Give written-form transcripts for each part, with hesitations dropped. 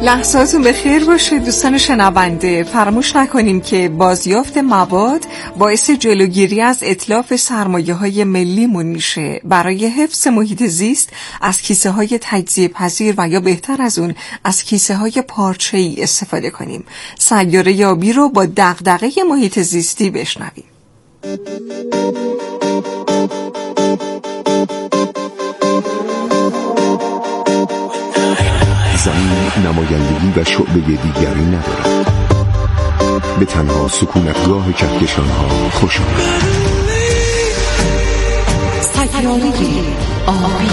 لحظاتون به خیر باشه دوستان شنونده. فراموش نکنیم که بازیافت مواد باعث جلوگیری از اتلاف سرمایه‌های ملیمون میشه. برای حفظ محیط زیست از کیسه‌های تجزیه پذیر و یا بهتر از اون از کیسه‌های پارچه‌ای استفاده کنیم. سیاره آبی رو با دغدغه محیط زیستی بشنویم. زمین نمایندگی و شعبه دیگری ندارد. به تنها سکونتگاه کهکشان‌ها خوش آمد. سیاره آبی.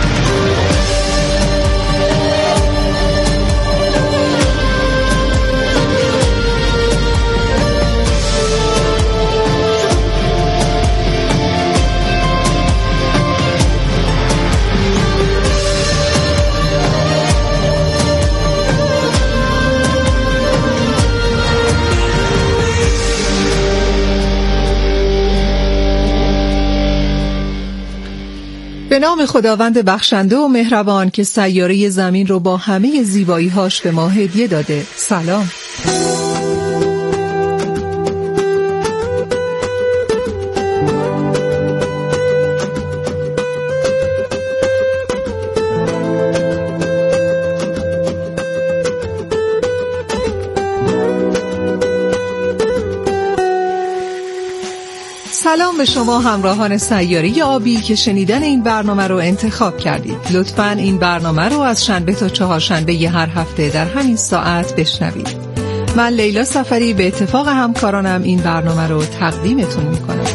به نام خداوند بخشنده و مهربان که سیاره زمین رو با همه زیبایی‌هاش به ما هدیه داده. سلام. سلام به شما همراهان سیاره آبی که شنیدن این برنامه رو انتخاب کردید. لطفاً این برنامه رو از شنبه تا چهارشنبه هر هفته در همین ساعت بشنوید. من لیلا سفری به اتفاق همکارانم این برنامه رو تقدیمتون میکنم.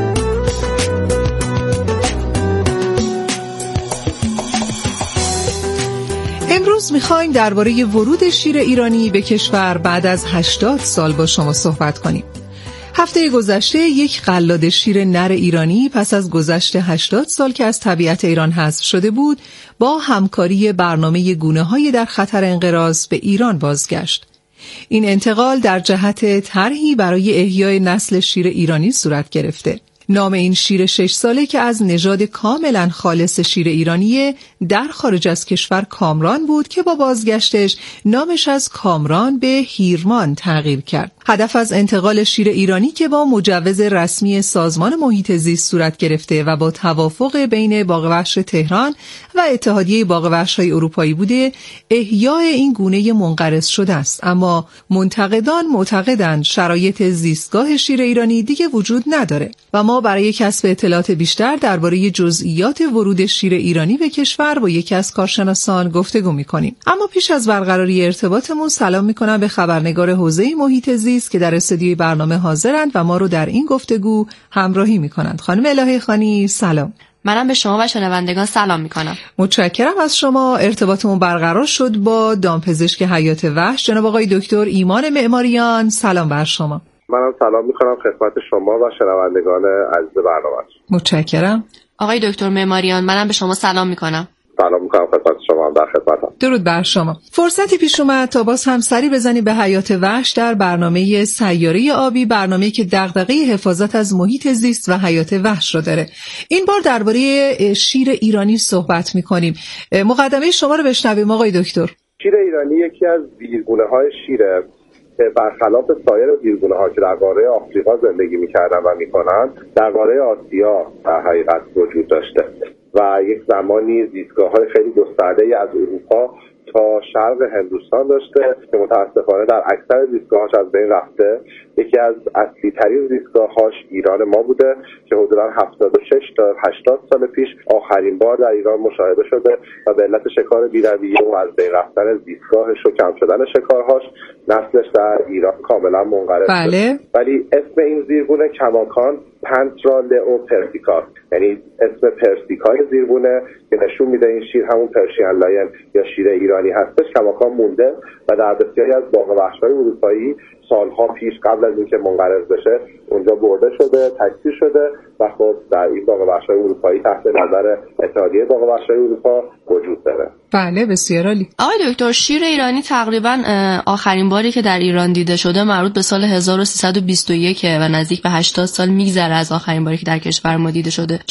امروز میخوایم درباره ورود شیر ایرانی به کشور بعد از 80 سال با شما صحبت کنیم. هفته گذشته یک قلاده شیر نر ایرانی پس از گذشت 80 سال که از طبیعت ایران حذف شده بود با همکاری برنامه گونه‌های در خطر انقراض به ایران بازگشت. این انتقال در جهت طرحی برای احیای نسل شیر ایرانی صورت گرفته. نام این شیر 6 ساله که از نژاد کاملا خالص شیر ایرانی در خارج از کشور کامران بود که با بازگشتش نامش از کامران به هیرمان تغییر کرد. هدف از انتقال شیر ایرانی که با مجوز رسمی سازمان محیط زیست صورت گرفته و با توافق بین باغ وحش تهران و اتحادیه باغ وحش‌های اروپایی بوده، احیای این گونه منقرض شده است. اما منتقدان معتقدند شرایط زیستگاه شیر ایرانی دیگه وجود نداره و ما برای کسب اطلاعات بیشتر درباره جزئیات ورود شیر ایرانی به کشور با یکی از کارشناسان گفتگو می‌کنیم. اما پیش از برقراری ارتباطمون سلام می‌کنم به خبرنگار حوزه محیط زیست که در استودیوی برنامه حاضرند و ما رو در این گفتگو همراهی می‌کنند. خانم الهه خانی سلام. منم به شما و شنوندگان سلام می‌کنم. متشکرم از شما. ارتباطمون برقرار شد با دامپزشک حیات وحش جناب آقای دکتر ایمان معماریان. سلام بر شما. منم سلام می‌کنم خدمت شما و شنوندگان عزیز برنامه. متشکرم. آقای دکتر معماریان منم به شما سلام می‌کنم. سلام می‌کنم خدمت شما، در خدمتم. درود بر شما. فرصتی پیش اومد تا باز هم سری بزنیم به حیات وحش در برنامه سیاره آبی، برنامه‌ای که دغدغه حفاظت از محیط زیست و حیات وحش رو داره. این بار درباره شیر ایرانی صحبت می‌کنیم. مقدمه شما رو بشنویم آقای دکتر. شیر ایرانی یکی از ویرگونه‌های شیره که برخلاف سایر ویرگونه‌ها که در قاره آفریقا زندگی می‌کردن و می‌کنن، در قاره آسیا در حقیقت وجود داشته و یک زمانی زیستگاه‌های خیلی گسترده‌ای از اروپا تا شرق هندوستان داشته که متاسفانه در اکثر زیستگاه‌هاش از بین رفته. یکی از اصلی‌ترین زیستگاه‌هاش ایران ما بوده که حدوداً 76 تا 80 سال پیش آخرین بار در ایران مشاهده شده و به علت شکار بی‌رویه و از بین رفتن زیستگاهش و کم شدن شکارهاش نسلش در ایران کاملا منقرض شده. ولی اسم این زیرگونه کماکان پنترا لئو پرسیکا، یعنی اسم پرسیکای زیرگونه که نشون میده این شیر همون پرشین لاین یا شیر ایرانی هستش، کماکان مونده و در بسیاری از باغ وحش‌های اروپایی سالها پیش قبل از اینکه منقرض بشه اونجا برده شده، تکثیر شده و خب در این باغ وحش‌های اروپایی تحت نظر اتحادیه باغ وحش‌های اروپا وجود داره. بله بسیار عالی. آقای دکتر شیر ایرانی تقریبا آخرین باری که در ایران دیده شده مربوط به سال 1321 و نزدیک به 80 سال میگذره از آخرین باری که در کشور ما دیده شده. چی شد که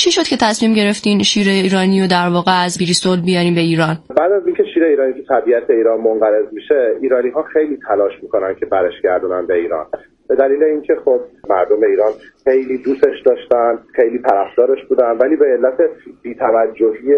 تصمیم گرفتین شیر ایرانی رو در واقع از بریستول بیاریم به ایران؟ بعد از اینکه شیر ایرانی تو طبیعت ایران منقرض میشه، ایرانی‌ها خیلی تلاش میکنن که برش گردونن به ایران، به دلیل اینکه خب مردم ایران خیلی دوستش داشتن، خیلی طرفدارش بودن، ولی به علت بی‌توجهی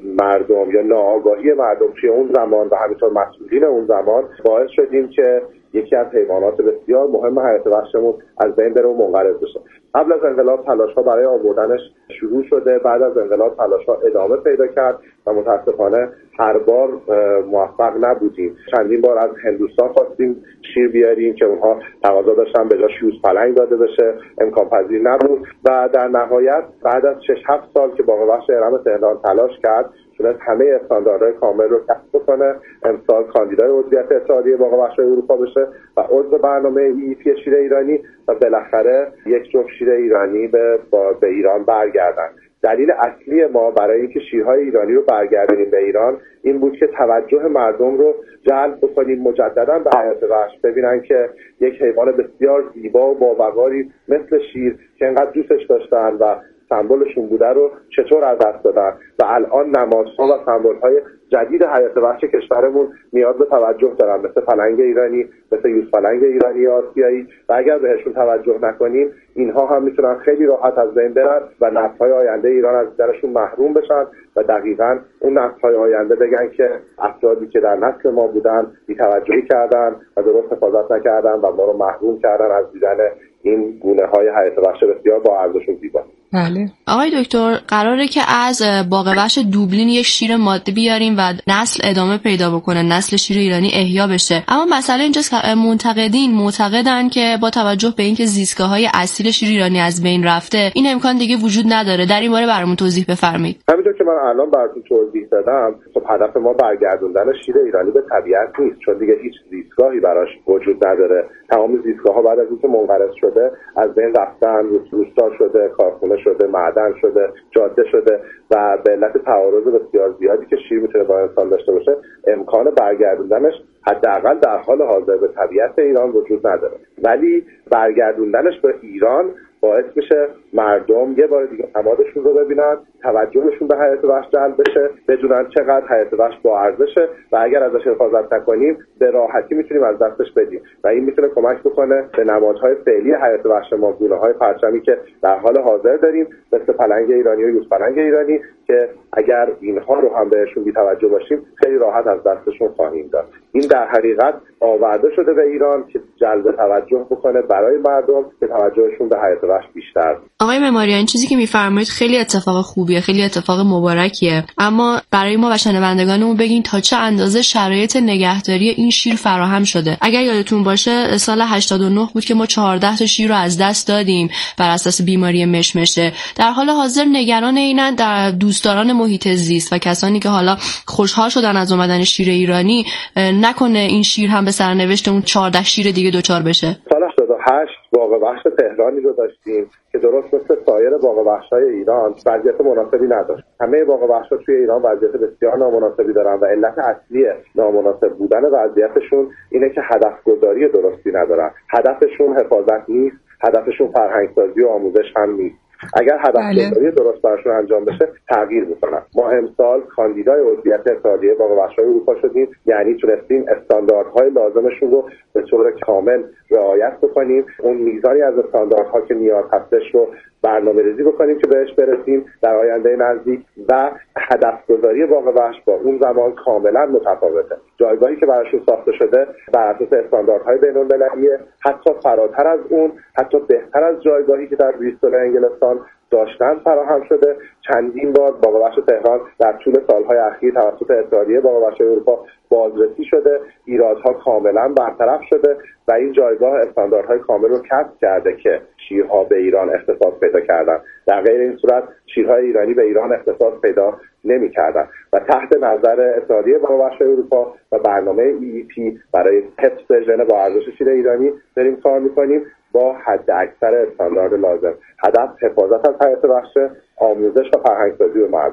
مردم یا ناآگاهی مردم توی اون زمان و همینطور مسئولین اون زمان باعث شدیم که یکی از حیوانات بسیار مهم حیات وحشمون از بین بره و منقرض بشه. قبل از انقلاب تلاش‌ها برای آوردنش شروع شده، بعد از انقلاب تلاش‌ها ادامه پیدا کرد و متأسفانه هر بار موفق نبودیم. چندین بار از هندوستان خواستیم شیر بیاریم که اونها تقاضا داشتن به جاش یوز پلنگ داده بشه، امکان پذیر نبود و در نهایت بعد از 6-7 سال که باغ وحش ارم تهران تلاش کرد تونست همه استانداردهای کامل رو کسب کنه، امسال کاندیدای عضویت اتحادیه باغ وحش‌های اروپا بشه و عضو برنامه ای‌پی شیر ایرانی و بالاخره یک جفت شیر ایرانی به ایران برگردن. دلیل اصلی ما برای اینکه شیرهای ایرانی رو برگردونیم به ایران این بود که توجه مردم رو جلب بکنیم مجددا به حیات وحش، ببینن که یک حیوان بسیار زیبا و باوقاری مثل شیر که انقدر دوستش داشتن و سمبلشون بوده رو چطور از دست دادن و الان نمادها و سمبل‌های جدید حیات وحش کشورمون نیاز به توجه دارن، مثل پلنگ ایرانی، مثل یوز پلنگ ایرانی آسیایی و اگر بهشون توجه نکنیم اینها هم میتونن خیلی راحت از بین برن و نسل‌های آینده ایران از درشون محروم بشن و دقیقاً اون نسل‌های آینده بگن که افرادی که در نسل ما بودن بی‌توجهی کردن و درست حفاظت نکردن و ما رو محروم کردن از دیدن این گونه‌های حیات وحش بسیار با ارزش و زیبا. بله. آقای دکتر، قراره که از باغ وحش دوبلین یک شیر ماده بیاریم و نسل ادامه پیدا بکنه، نسل شیر ایرانی احیا بشه. اما مسئله اینجاست که منتقدین معتقدن که با توجه به اینکه زیستگاه‌های اصیل شیر ایرانی از بین رفته، این امکان دیگه وجود نداره. در این باره برامون توضیح بفرمایید. همونطور که من الان براتون توضیح دادم، خب هدف ما برگردوندن شیر ایرانی به طبیعت نیست، چون دیگه هیچ زیستگاهی براش وجود نداره. تمام زیستگاه‌ها بعد از اینکه منقرض شده از بین رفتن، روستا شده، کارخونه شده، معدن شده، جاده شده و به علت تعارض بسیار زیادی که شیر میتونه با انسان داشته باشه امکان برگردوندنش حداقل در حال حاضر به طبیعت ایران وجود نداره. ولی برگردوندنش به ایران باعث میشه مردم یه بار دیگه نمادشون رو ببینن، توجهشون به حیات وحش جلب بشه، بدونن چقدر حیات وحش با ارزشه و اگر ازش حفاظت نکنیم به راحتی میتونیم از دستش بدیم و این میتونه کمک بکنه به نمادهای فعلی حیات وحش ما، گونه‌های پرچمی که در حال حاضر داریم مثل پلنگ ایرانی و یوز پلنگ ایرانی که اگر اینها رو هم بهشون بی‌توجه باشیم خیلی راحت از دستشون خواهیم داد. این در حقیقت آورده شده به ایران که جلب توجه بکنه برای مردم که توجهشون به حیات وحش بیشتر. آقای معماریان، این چیزی که میفرمایید خیلی اتفاق خوبیه، خیلی اتفاق مبارکیه، اما برای ما و شنوندگانمون بگین تا چه اندازه شرایط نگهداری این شیر فراهم شده. اگر یادتون باشه سال 89 بود که ما 14 تا شیر رو از دست دادیم بر اساس بیماری مشمشه. در حال حاضر نگران اینن در دوستداران محیط زیست و کسانی که حالا خوشحال شدن از اومدن شیر ایرانی نکنه این شیر هم به سرنوشت اون 14 شیر دیگه دوچار بشه. سال 88 باغ وحش تهرانی رو داشتیم که درست مثل سایر باغ وحش‌های ایران وضعیت مناسبی نداشت. همه باغ وحش‌ها توی ایران وضعیت بسیار نامناسبی دارن و علت اصلی نامناسب بودن وضعیتشون اینه که هدف گذاری درستی ندارن. هدفشون حفاظت نیست، هدفشون فرهنگ‌سازی و آموزش هم نیست. اگر هدفگذاری درست براشون انجام بشه تغییر میکنن. ما امسال کاندیدای عضویت اتحادیه باغ وحش‌های اروپا شدیم، یعنی تونستیم استانداردهای لازمشون رو به طور کامل رعایت بکنیم، اون میزانی از استانداردها که نیاز هستش رو برنامه‌ریزی بکنیم که بهش برسیم در آینده نزدیک و هدفگذاری باغ وحش با اون زمان کاملا متفاوته. جایگاهی که براشون ساخته شده بر اساس استانداردهای بین‌المللیه، حتی فراتر از اون، حتی بهتر از جایگاهی که در بریستول انگلستان داشتن فراهم شده. چندین بار باغ وحش تهران در طول سالهای اخیر توسط اتحادیه باغ وحش‌های اروپا بازرسی شده، ایرادها کاملا برطرف شده و این جایگاه استانداردهای کامل رو کسب کرده که شیرها به ایران اختصاص پیدا کردن. در غیر این صورت شیرهای ایرانی به ایران اختصاص پیدا نمی‌کردن و تحت نظر اتحادیه باغ وحش‌های اروپا و برنامه ای‌پی برای حفظ ژن با ارزش شیر ایرانی داریم کار می‌کنیم با حد اکثر استاندارد لازم. هدف حفاظت از حیات وحش، آموزش و فرهنگ‌سازی به مردم.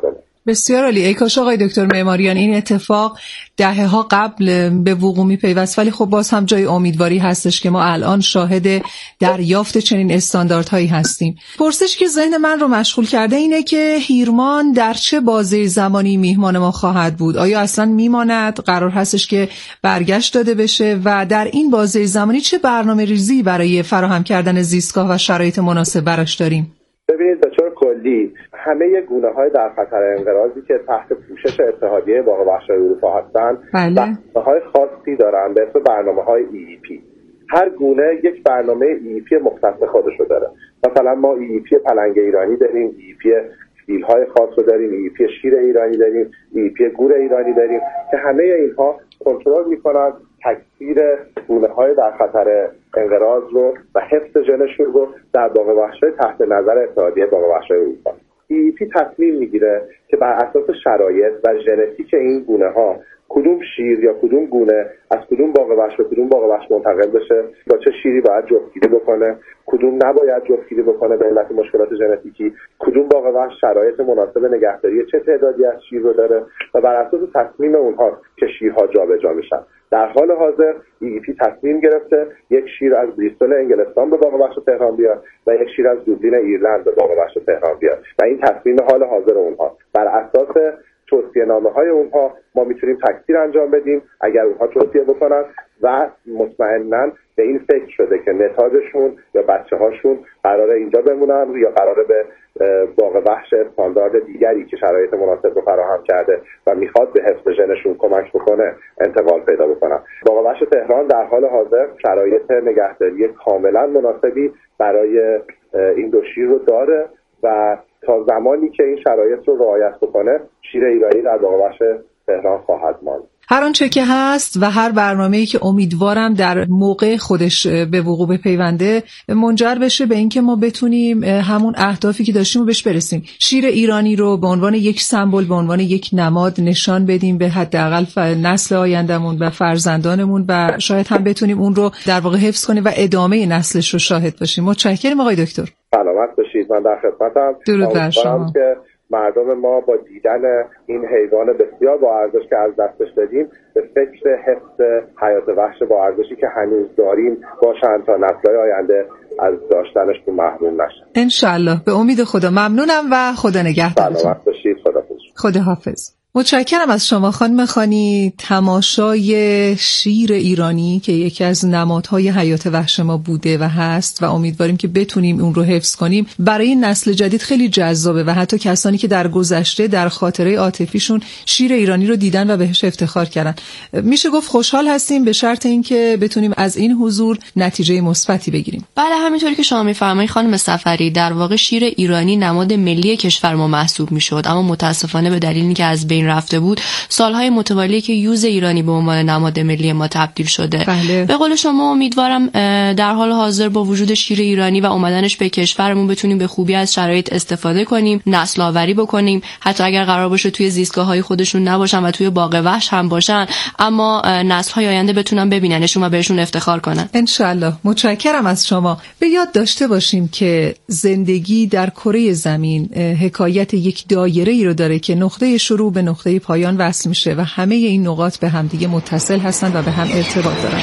بسیار عالی. ای کاش آقای دکتر معماریان این اتفاق دهه‌ها قبل به وقوع می‌پیوست، ولی خب باز هم جای امیدواری هستش که ما الان شاهد دریافت چنین استانداردهایی هستیم. پرسشی که ذهن من رو مشغول کرده اینه که هیرمان در چه بازه زمانی میهمان ما خواهد بود؟ آیا اصلا میماند؟ قرار هستش که برگشت داده بشه؟ و در این بازه زمانی چه برنامه‌ریزی برای فراهم کردن زیستگاه و شرایط مناسب براش داریم؟ ببینید به طور کلی همه گونه‌های در خطر انقراضی که تحت پوشش اتحادیه باغ وحش‌های اروپا هستند برنامه‌های خاصی دارن به اسم برنامه‌های EEP. هر گونه یک برنامه EEP مختص خودشو داره. مثلا ما EEP پلنگ ایرانی داریم، EEP فیل‌های خاص رو داریم، EEP شیر ایرانی داریم، EEP گور ایرانی داریم که همه اینها کنترل می‌کنن تکثیر گونه‌های در خطر انقراض رو و حفظ ژنشون رو در باغ وحش‌های تحت نظر اتحادیه باغ وحش‌های اروپا. EEP تصمیم میگیره که بر اساس شرایط و ژنتیک این گونه‌ها کدوم شیر یا کدوم گونه از کدوم باغ وحش به کدوم باغ وحش منتقل بشه، با چه شیری باید جفتگیری بکنه، کدوم نباید جفتگیری بکنه به علت مشکلات ژنتیکی، کدوم باغ وحش شرایط مناسب نگهداری چه تعدادی از شیر رو داره و بر اساس تصمیم اونها که شیرها جابجا میشن. در حال حاضر EEP تصمیم گرفته یک شیر از بریستول انگلستان به باغ وحش تهران بیاد و یک شیر از دوبلین ایرلند به باغ وحش تهران بیاد و این تصمیم حال حاضر اونها بر اساس توصیه‌نامه‌های اونها ما میتونیم تکثیر انجام بدیم اگر اونها توصیه بکنن و مطمئناً به این فکر شده که نتاجشون یا بچه‌هاشون قراره اینجا بمونن یا قراره به باغ وحش استاندارد دیگری که شرایط مناسب رو فراهم کرده و میخواد به حفظ ژنشون کمک بکنه انتقال پیدا بکنن. باغ وحش تهران در حال حاضر شرایط نگهداری کاملا مناسبی برای این دو شیر رو داره و تا زمانی که این شرایط رو رعایت بکنه شیر ایرانی در باغ وحش تهران خواهد ماند. هر آنچه که هست و هر برنامه‌ای که امیدوارم در موقع خودش به وقوع بپیونده منجر بشه به اینکه ما بتونیم همون اهدافی که داشتیم رو بهش برسیم. شیر ایرانی رو به عنوان یک سمبل، به عنوان یک نماد نشان بدیم به حداقل نسل آیندهمون و فرزندانمون و شاید هم بتونیم اون رو در واقع حفظ کنیم و ادامه نسلش رو شاهد باشیم. متشکرم آقای دکتر. سلامت باشید. من در خدمتم. درود بر شما. که مردم ما با دیدن این حیوان بسیار با ارزش که از دستش دادیم به فکر حفظ حیات وحش با ارزشی که هنوز داریم باشن تا نسل‌های آینده از داشتنش تو محروم نشن. انشالله. به امید خدا. ممنونم و خدا نگهدارتون. سلامت باشید. خدا حافظ. متشکرم از شما خانم خانی. تماشای شیر ایرانی که یکی از نمادهای حیات وحش ما بوده و هست و امیدواریم که بتونیم اون رو حفظ کنیم برای نسل جدید خیلی جذابه و حتی کسانی که در گذشته در خاطره عاطفیشون شیر ایرانی رو دیدن و بهش افتخار کردن. میشه گفت خوشحال هستیم به شرط اینکه بتونیم از این حضور نتیجه مثبتی بگیریم. بله، همینطوری که شما میفرمایید خانم صفری، در واقع شیر ایرانی نماد ملی کشور ما محسوب میشد، اما متاسفانه به دلیلی که از بین رفته بود سالهای متوالی که یوز ایرانی به عنوان نماد ملی ما تبدیل شده. بله. به قول شما امیدوارم در حال حاضر با وجود شیر ایرانی و اومدنش به کشورمون بتونیم به خوبی از شرایط استفاده کنیم، نسل آوری بکنیم، حتی اگر قرار باشه توی زیستگاه‌های خودشون نباشن و توی باغ وحش هم باشن، اما نسل‌های آینده بتونن ببیننشون و بهشون افتخار کنن. ان شاءالله. متشکرم از شما. به یاد داشته باشیم که زندگی در کره زمین حکایت یک دایره‌ای رو داره که نقطه شروع به نقطه پایان وصل میشه و همه این نقاط به همدیگه متصل هستن و به هم ارتباط دارن.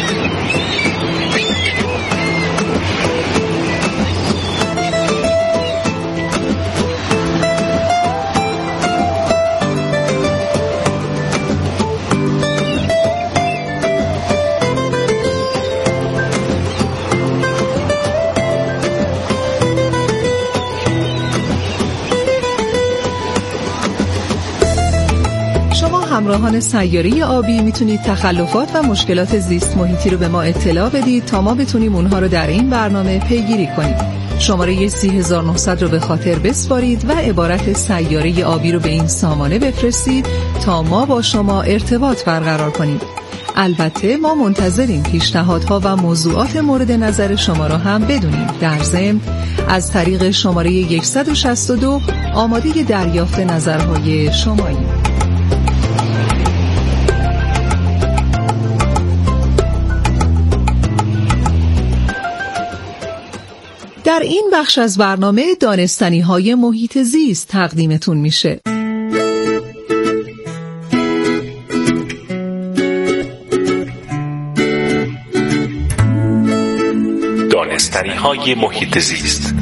همراهان سیاره آبی میتونید تخلفات و مشکلات زیست محیطی رو به ما اطلاع بدید تا ما بتونیم اونها رو در این برنامه پیگیری کنیم. شماره 30900 رو به خاطر بسپارید و عبارت سیاره آبی رو به این سامانه بفرستید تا ما با شما ارتباط برقرار کنیم. البته ما منتظریم پیشنهادها و موضوعات مورد نظر شما را هم بدونیم. در ضمن از طریق شماره 162 آماده دریافت نظرهای شماییم. در این بخش از برنامه دانستنی‌های محیط زیست تقدیمتون میشه. دانستنی‌های محیط زیست.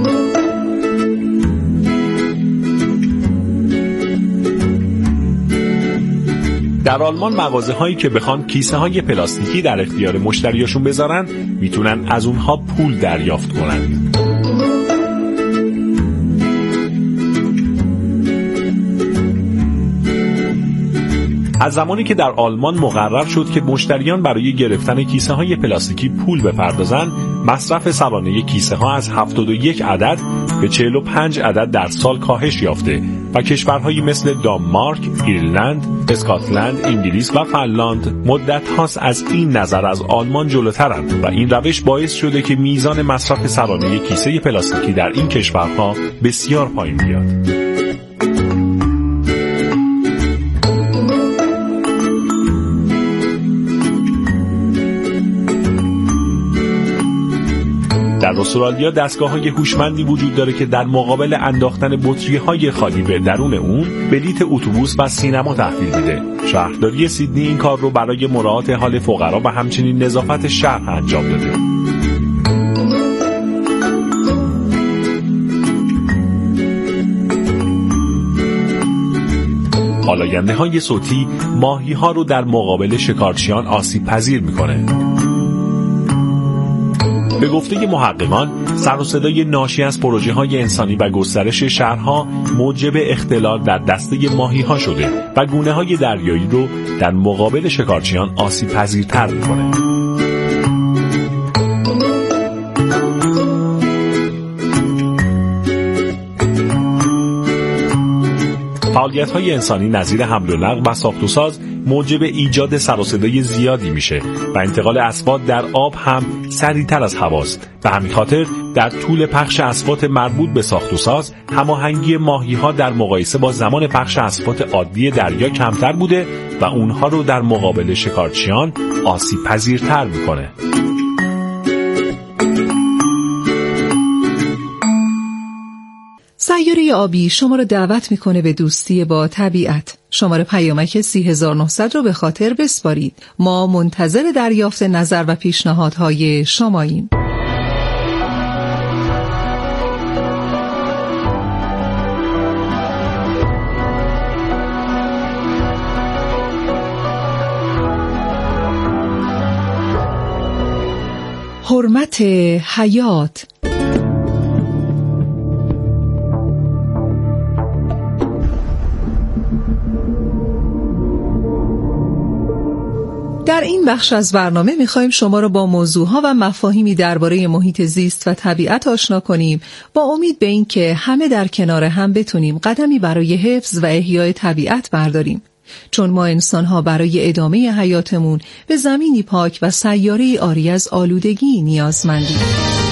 در آلمان مغازه‌هایی که بخوان کیسه‌های پلاستیکی در اختیار مشتریاشون بذارن میتونن از اونها پول دریافت کنن. از زمانی که در آلمان مقرر شد که مشتریان برای گرفتن کیسه‌های پلاستیکی پول بپردازن، مصرف سالانه کیسه‌ها از 71 عدد به 45 عدد در سال کاهش یافته و کشورهایی مثل دانمارک، ایرلند، اسکاتلند، انگلیس و فنلاند مدت هاست از این نظر از آلمان جلوترند و این روش باعث شده که میزان مصرف سالانه کیسه پلاستیکی در این کشورها بسیار پایین بیاد. در استرالیا دستگاه‌های هوشمندی وجود داره که در مقابل انداختن بطری‌های خالی به درون اون بلیت اتوبوس و سینما تحویل میده. شهرداری سیدنی این کار رو برای مراعات حال فقرا و همچنین نظافت شهر انجام داده. آلاینده‌های صوتی ماهی‌ها رو در مقابل شکارچیان آسیب پذیر میکنه. به گفته محققان، سر و صدای ناشی از پروژه‌های انسانی و گسترش شهرها موجب اختلال در دسته ماهی‌ها شده و گونه‌های دریایی رو در مقابل شکارچیان آسیب پذیرتر می‌کنه. فعالیت‌های انسانی نظیر حمل و نقل و ساخت و ساز موجب ایجاد سر و صدای زیادی میشه و انتقال اصوات در آب هم سریعتر از هواست. به همین خاطر در طول پخش اصوات مربوط به ساخت و ساز هماهنگی ماهی‌ها در مقایسه با زمان پخش اصوات عادی دریا کمتر بوده و اونها رو در مقابل شکارچیان آسیب پذیرتر میکنه. سیاره آبی شما را دعوت میکنه به دوستی با طبیعت. شماره پیامک 30900 رو به خاطر بسپارید. ما منتظر دریافت نظر و پیشنهادهای شماییم. حرمت حیات. در این بخش از برنامه می‌خوایم شما را با موضوعها و مفاهیمی درباره محیط زیست و طبیعت آشنا کنیم با امید به این که همه در کنار هم بتونیم قدمی برای حفظ و احیای طبیعت برداریم. چون ما انسان‌ها برای ادامه حیاتمون به زمینی پاک و سیاره‌ای عاری از آلودگی نیازمندیم.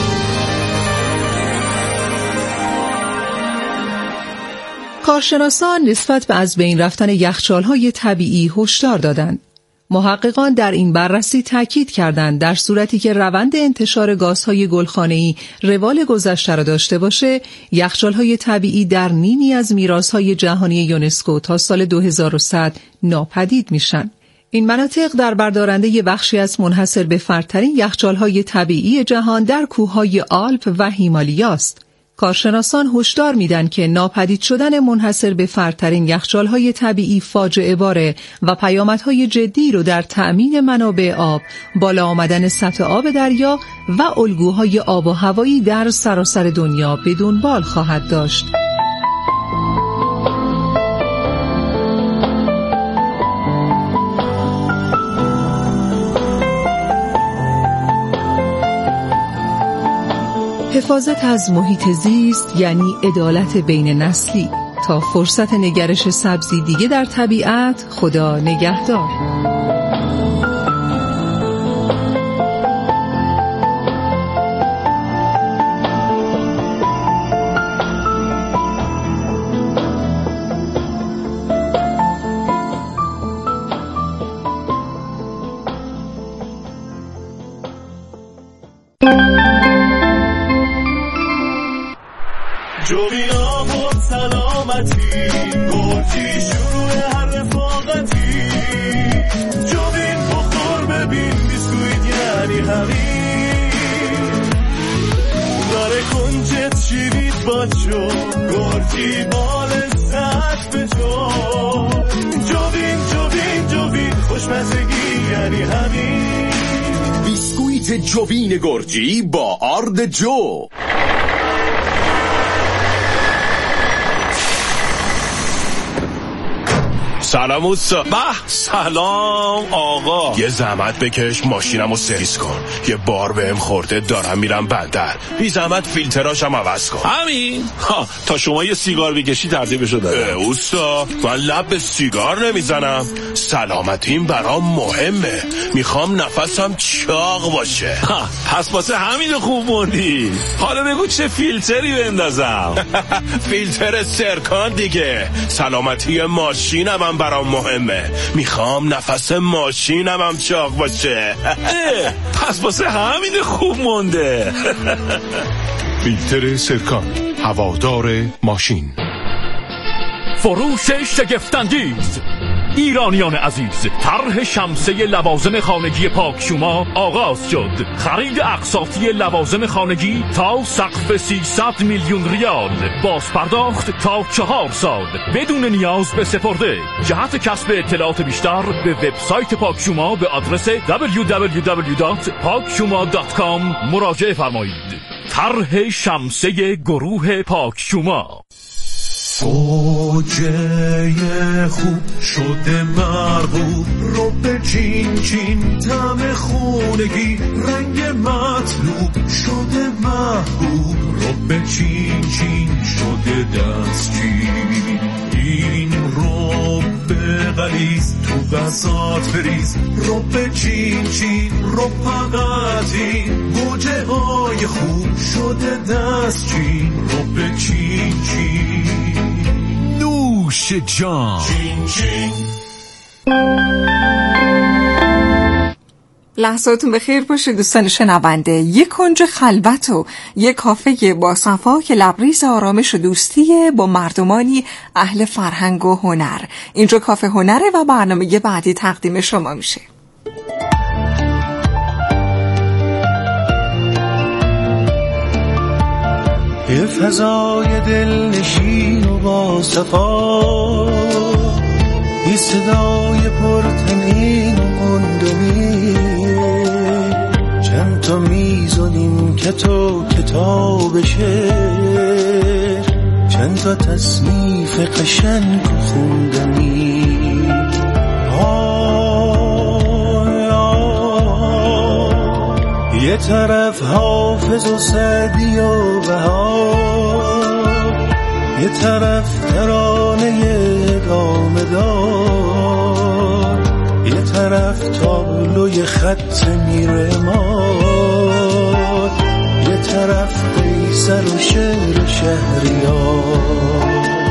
کارشناسان نسبت به از بین رفتن یخچال‌های طبیعی هشدار دادند. محققان در این بررسی تاکید کردند در صورتی که روند انتشار گازهای گلخانه‌ای روال گذشته را داشته باشه، یخچال‌های طبیعی در نیمی از میراث‌های جهانی یونسکو تا سال 2100 ناپدید میشن. این مناطق در بردارنده بخشی از منحصر به فردترین یخچال‌های طبیعی جهان در کوههای آلپ و هیمالیا است. کارشناسان هشدار میدن که ناپدید شدن منحصر به فردترین یخچال‌های طبیعی فاجعه باره و پیامدهای جدی رو در تأمین منابع آب، بالا آمدن سطح آب دریا و الگوهای آب و هوایی در سراسر دنیا به دنبال خواهد داشت. حفاظت از محیط زیست یعنی عدالت بین نسلی. تا فرصت نگرش سبزی دیگه در طبیعت، خدا نگهدار. جوینا بود سلامتی گرچی شروع هر رفاقتی جوین بخور ببین بیسکویت یعنی حقیق شو گرجی بال سک به جو جوین جوین جوین خوشمزگی یعنی همین بیسکویت جوین گرجی با آرد جو. سلام اوستا. سلام آقا. یه زحمت بکش ماشینمو سرویس کن. یه بار بهم خورده دارم میرم بندر. بی زحمت فیلتراشم عوض کن. همین؟ تا شما یه سیگار بکشی ترتیبشو دادم. اوستا من لب به سیگار نمیزنم. سلامتیم برام مهمه. میخوام نفسم چاق باشه. پس واسه همین خوب موندی. حالا بگو چه فیلتری بندازم؟ فیلتر سرکان دیگه. سلامتی ماشینم هم برام مهمه. میخوام نفس ماشینم هم چاق باشه. پس واسه همین خوب مونده. فیلتر سرکان، هوادار ماشین. فروش شگفت‌انگیز. ایرانیان عزیز، طرح شمسه لوازم خانگی پاکشوما آغاز شد. خرید اقساطی لوازم خانگی تا سقف 300 میلیون ریال، بازپرداخت تا 4 سال بدون نیاز به سپرده. جهت کسب اطلاعات بیشتر به وبسایت پاکشوما به آدرس www.pakshuma.com مراجعه فرمایید. طرح شمسه گروه پاکشوما. زوجه خوب شده مرغوب رو به چین چین طعم خونگی رنگ مطلوب شده محبوب رو به چین چین شده دستچین این رو به غلیظ تو بساط فریز رو به چین چین رو فقطی گوجه های خوب شده دستچین رو به چین چین نوش جان. چین چین. لحظاتون بخیر باشه دوستان شنونده. یک کنج خلوت و یک کافه با صفا که لبریز آرامش و دوستیه با مردمانی اهل فرهنگ و هنر. اینجا کافه هنره و برنامه بعدی تقدیم شما میشه. یه فضای دلنشین و با صفا، یه صدای پرتنین و گندمی، چند تا میز و نیمکت و کتاب شعر، چند تا تصنیف قشنگ و خوندنی. یه طرف حافظ و سعدی و بهار، یه طرف ترانه گامه دار، یه طرف تابلوی خط میرماد، یه طرف قیصر و شعر شهریار.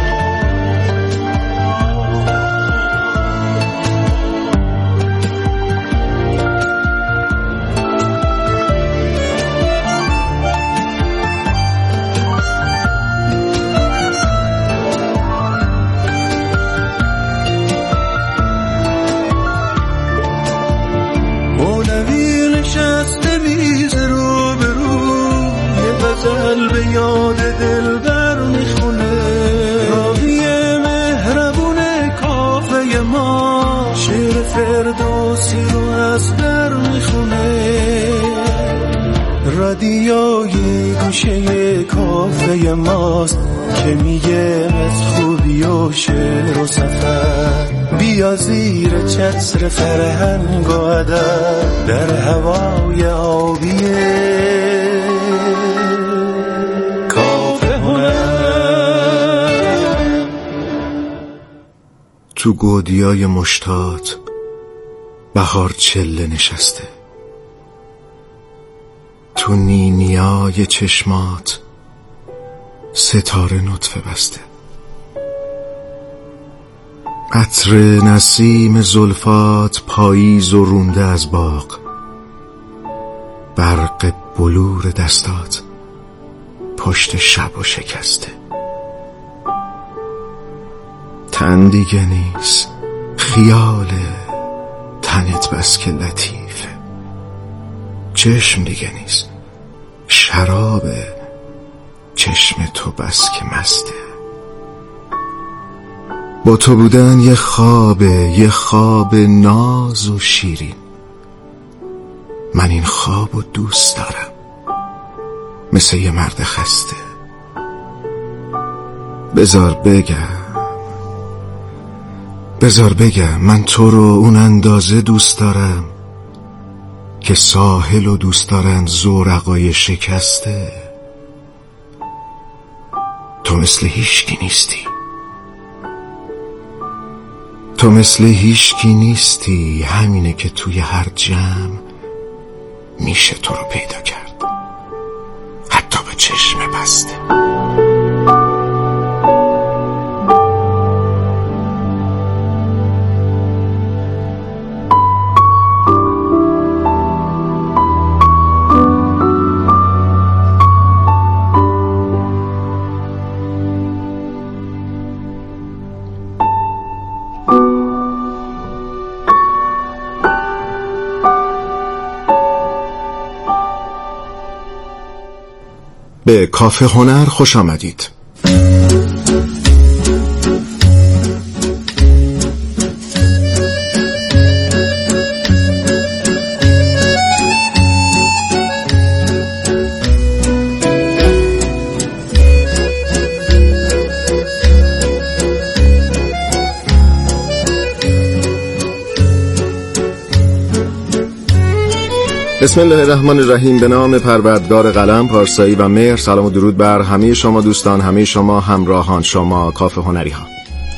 به یاد دلبر میخونه، راوی مهربون کافه ما شعر فردوسی رو از در میخونه. رادیوی گوشه کافه ماست که میگه از خوبی و شعر و سفر. بیا زیر چتر فرهنگ و ادب در هوای آبیه تو گودیای مشتات بهار چله نشسته، تو نینیای چشمات ستاره نطفه بسته. عطر نسیم زلفات پاییز و رونده از باغ، برق بلور دستات پشت شب و شکسته. تن دیگه نیست، خیال تنت بس که لطیفه. چشم دیگه نیست، شرابه چشم تو بس که مسته. با تو بودن یه خواب ناز و شیرین. من این خواب رو دوست دارم، مثل یه مرد خسته. بذار بگم من تو رو اون اندازه دوست دارم که ساحل و دوست دارن زورقای شکسته. تو مثل هیچکی نیستی، همینه که توی هر جمع میشه تو رو پیدا کرد، حتی به چشم بسته. به کافه هنر خوش آمدید. بسم الله الرحمن الرحیم. به نام پروردگار قلم، پارسایی و مهر. سلام و درود بر همه شما دوستان، همه شما همراهان، شما کافه هنری ها.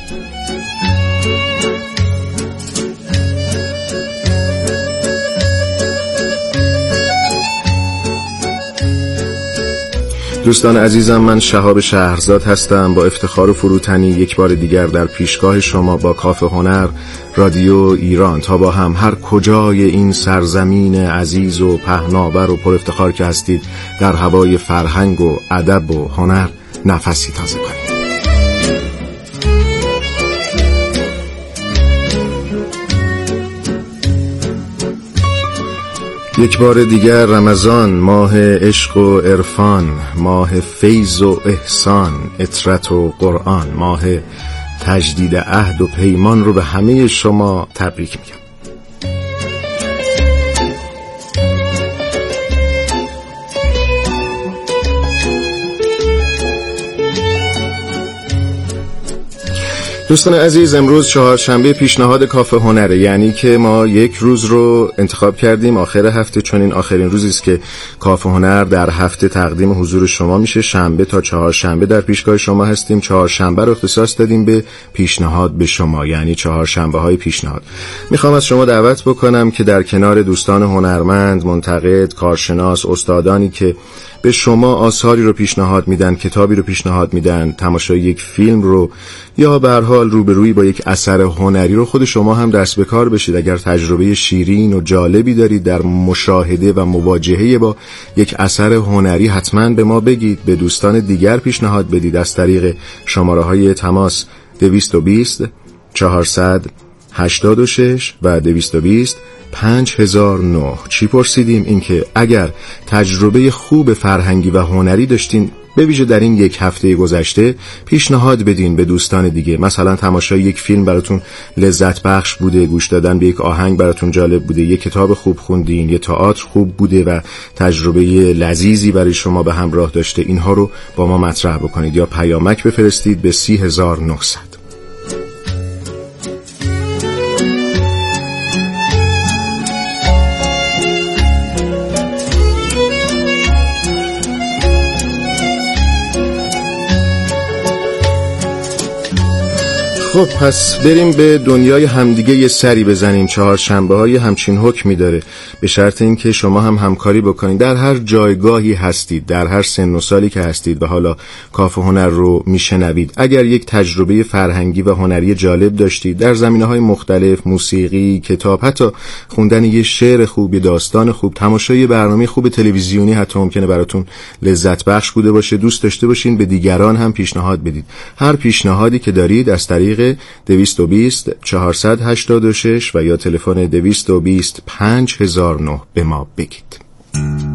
دوستان عزیزم، من شهاب شهرزاد هستم. با افتخار و فروتنی یک بار دیگر در پیشگاه شما با کافه هنر رادیو ایران تا با هم هر کجای این سرزمین عزیز و پهناور و پر افتخار که هستید در هوای فرهنگ و ادب و هنر نفسی تازه کنید. یک بار دیگر رمضان، ماه عشق و عرفان، ماه فیض و احسان، عطرت و قرآن، ماه تجدید عهد و پیمان رو به همه شما تبریک میگم. دوستان عزیز، امروز چهارشنبه پیشنهاد کافه هنره، یعنی که ما یک روز رو انتخاب کردیم آخر هفته، چون این آخرین روزی است که کافه هنر در هفته تقدیم حضور شما میشه. شنبه تا چهارشنبه در پیشگاه شما هستیم. چهارشنبه رو اختصاص دادیم به پیشنهاد به شما، یعنی چهارشنبه های پیشنهاد. میخوام از شما دعوت بکنم که در کنار دوستان هنرمند، منتقد، کارشناس، استادانی که به شما آثاری رو پیشنهاد میدن، کتابی رو پیشنهاد میدن، تماشای یک فیلم رو، یا به هر حال روبرویی با یک اثر هنری رو، خود شما هم دست به کار بشید. اگر تجربه شیرین و جالبی دارید در مشاهده و مواجهه با یک اثر هنری، حتما به ما بگید، به دوستان دیگر پیشنهاد بدید از طریق شماره‌های تماس 220 486 و 220 5009. چی پرسیدیم؟ این که اگر تجربه خوب فرهنگی و هنری داشتین، به ویژه در این یک هفته گذشته، پیشنهاد بدین به دوستان دیگه. مثلا تماشای یک فیلم براتون لذت بخش بوده، گوش دادن به یک آهنگ براتون جالب بوده، یک کتاب خوب خوندین، یک تئاتر خوب بوده و تجربه لذیذی برای شما به همراه داشته، اینها رو با ما مطرح بکنید یا پیامک بفرستید به 30900. خب پس بریم به دنیای همدیگه یه سری بزنیم. چهارشنبه های همچین حکمی داره، به شرط اینکه شما هم همکاری بکنید. در هر جایگاهی هستید، در هر سن و سالی که هستید و حالا کافه هنر رو میشنوید، اگر یک تجربه فرهنگی و هنری جالب داشتید در زمینه‌های مختلف، موسیقی، کتاب، حتی خوندن یه شعر خوب، یه داستان خوب، تماشای برنامه خوب تلویزیونی حتی ممکنه براتون لذت بخش بوده باشه، دوست داشته باشین به دیگران هم پیشنهاد بدید. هر پیشنهادی که دارید از طریق 220 486 و یا تلفن 220 5009 به ما بگید.